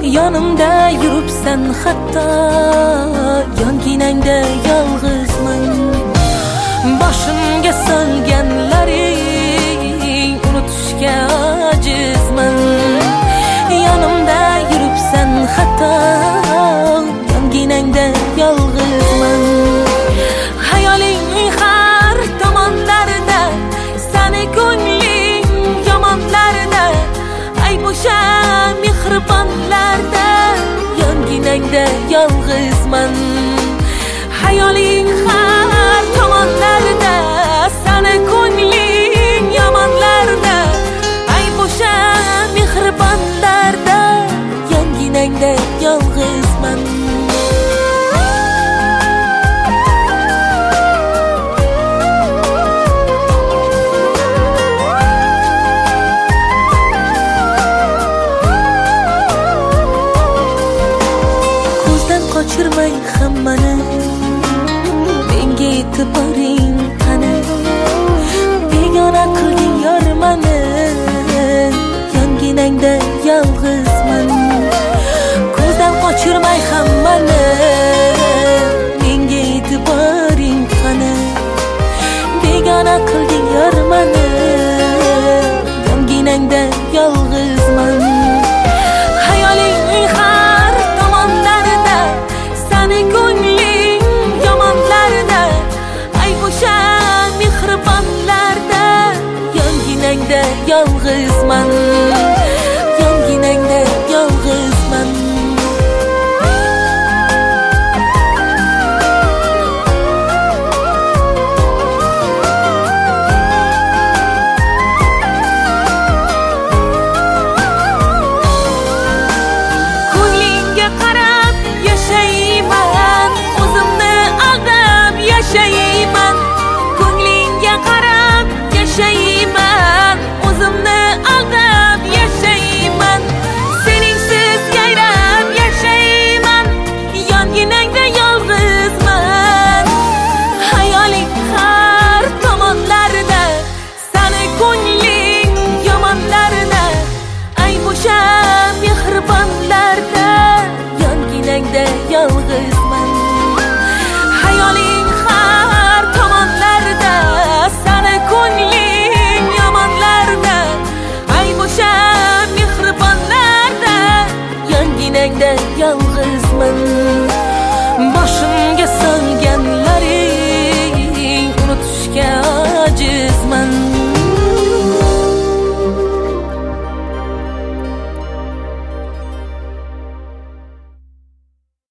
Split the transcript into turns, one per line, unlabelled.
Yonimda yuribsan hatto yonginangda yolg'izman. Boshimga solganlaring unutishga ojizman. Yonimda yuribsan hatto yonginangda yolg'izman. Hayoling har tomonlarda, sani ko'ngling yomonlarda, ay bo'sha mehribonlarda yonginangda yolg'izman. Hayoling har tomonlarda, sani ko'ngling yomonlarda, ay bo'sha mehribonlarda yonginangda yolg'izman. Qochirmay hammani, menga e'tiboring qani. Begona qilding yormani, yonginangda yolg'izman. Ko'zdan qochirmay hammani, menga e'tiboring qani. Begona qilding yormani, yonginangda yolg'izman. Hayoling har tomonlarda, sani ko'ngling yomonlarda, ay bo'sha mehribonlarda yonginangda yolg'izman. Yonginangda yolg'izman. Ko'nglingga qarab yashayman, o'zimni aldab yashayman. Ko'nglingga qarab yashayman, o'zimni aldab yashayman. Seningsiz yayrab yashayman, yonginangda yolg'izman. Hayoling har tomonlarda, sani ko'ngling yomonlarda, ay bo'sha mehribonlarda yonginangda yolg'izman. Hayoling har tomonlarda, sani ko'ngling yomonlarda, ay bo'sha mehribonlarda yonginangda yolg'izman. Boshimga solganlaring unutishga ojizman.